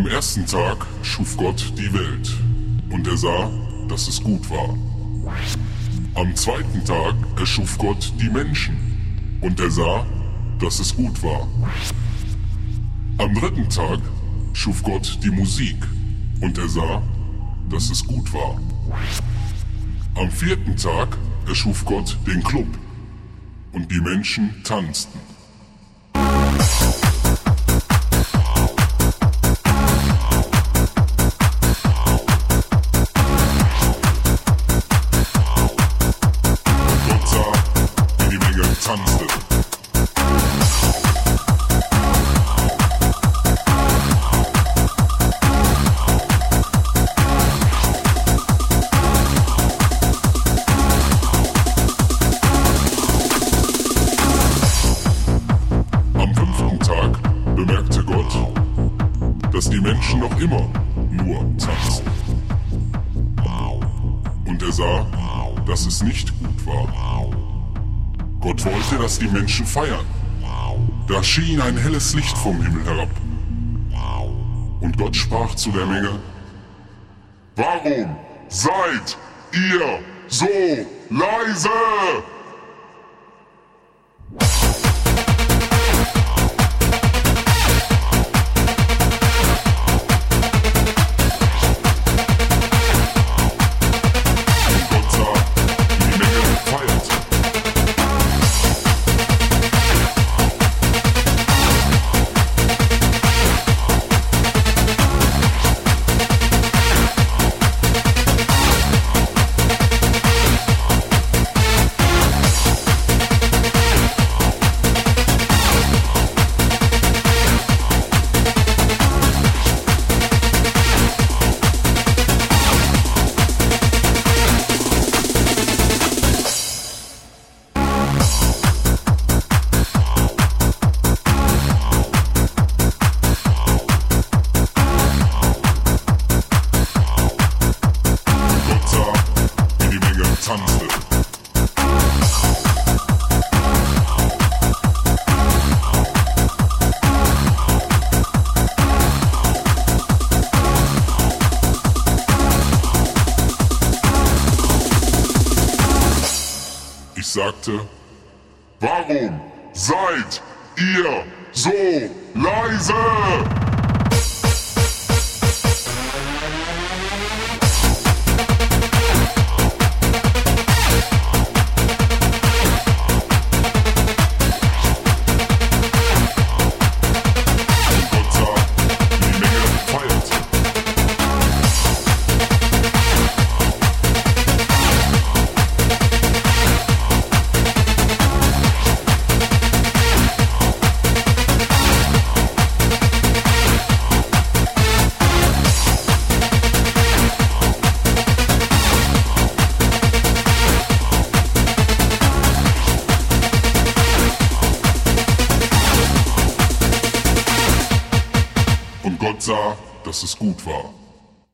Am ersten Tag schuf Gott die Welt, und er sah, dass es gut war. Am zweiten Tag erschuf Gott die Menschen, und er sah, dass es gut war. Am dritten Tag schuf Gott die Musik, und er sah, dass es gut war. Am vierten Tag erschuf Gott den Club, und die Menschen tanzten. Gott sah, wie die Menge tanzte. Dass die Menschen noch immer nur tanzen. Und er sah, dass es nicht gut war. Gott wollte, dass die Menschen feiern. Da schien ein helles Licht vom Himmel herab. Und Gott sprach zu der Menge: Warum seid ihr so leise? Tanzte. Ich sagte: Warum seid ihr so leise? Und Gott sah, dass es gut war.